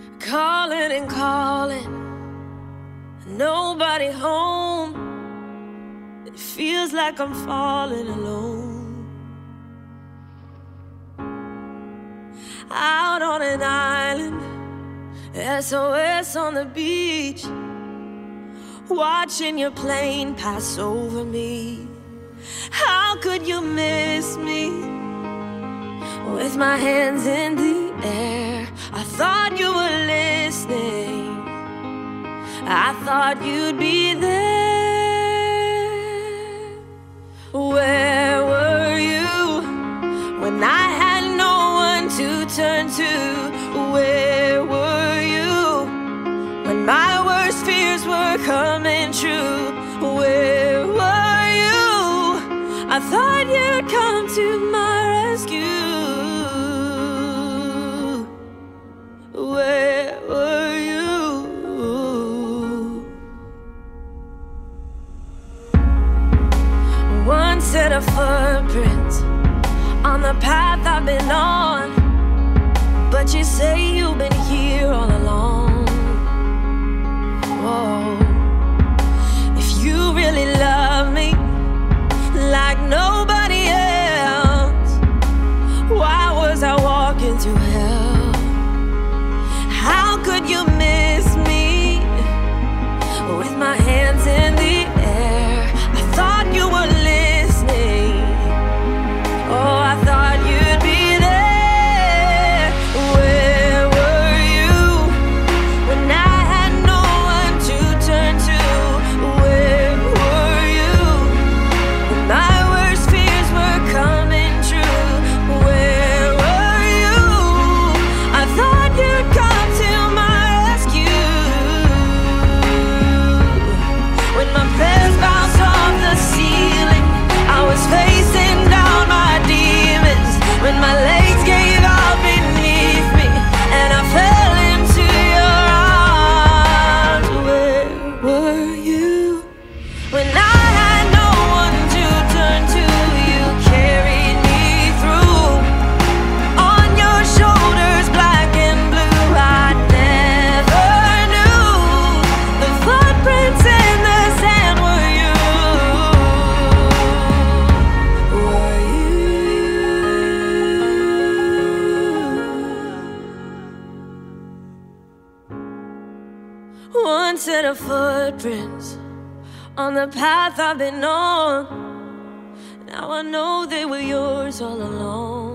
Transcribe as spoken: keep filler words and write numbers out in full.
Calling and calling, nobody home. It feels like I'm falling alone. Out on an island, S O S on the beach, watching your plane pass over me. How could you miss me? With my hands in the air, I thought you were listening. I thought you'd be there. Where were you when I had no one to turn to? Where were you when my worst fears were coming true? Where were you? I thought you'd come to my rescue. Where were you? One set of footprints on the path I've been on, but you say you've been here all along. Whoa. If you really love me like nobody else, why was I walking through hell? How could you miss me with my hands in the air? I thought you were listening. Oh, I thought you'd be there. Where were you when I had no one to turn to? Where were you when my worst fears were coming true? Where were you? I thought you'd come to my rescue. When my prayers bounced off the ceiling, I was facing down my demons. When my legs gave out beneath me and I fell into your arms. Where were you when I had no one to turn to? You carried me through on your shoulders, black and blue. I never knew the footprints in the sand were you. Were you? One set of footprints on the path I've been on. Now I know they were yours all along.